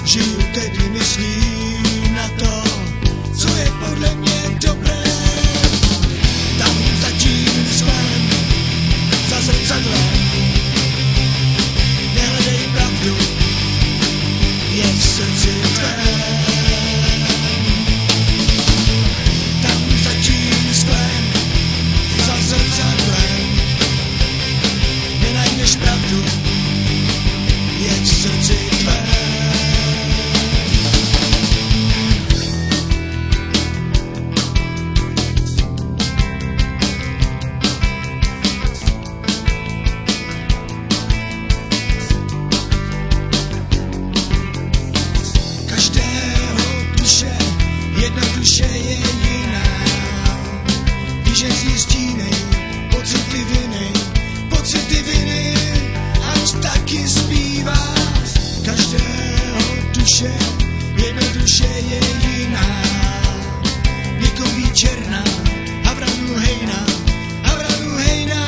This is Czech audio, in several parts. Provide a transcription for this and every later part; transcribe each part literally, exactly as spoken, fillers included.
žiju tedy myslím na to, co je podle mě dobré. Tam za tím sklem, za zrcadlem, nehledej pravdu, je v srdci tvém. Tam za tím sklem, za zrcadlem, nenajdeš pravdu, je v srdci tvém. Jednoduše je jiná, víš, že zjistínej pocity viny, pocity viny, ať taky zpívá. Každého duše jednoduše je jiná, někomu ví černá, a vranu hejná, a vranu hejná,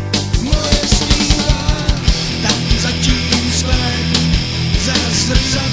moje zpívá. Tam za tím sklem, za srdcem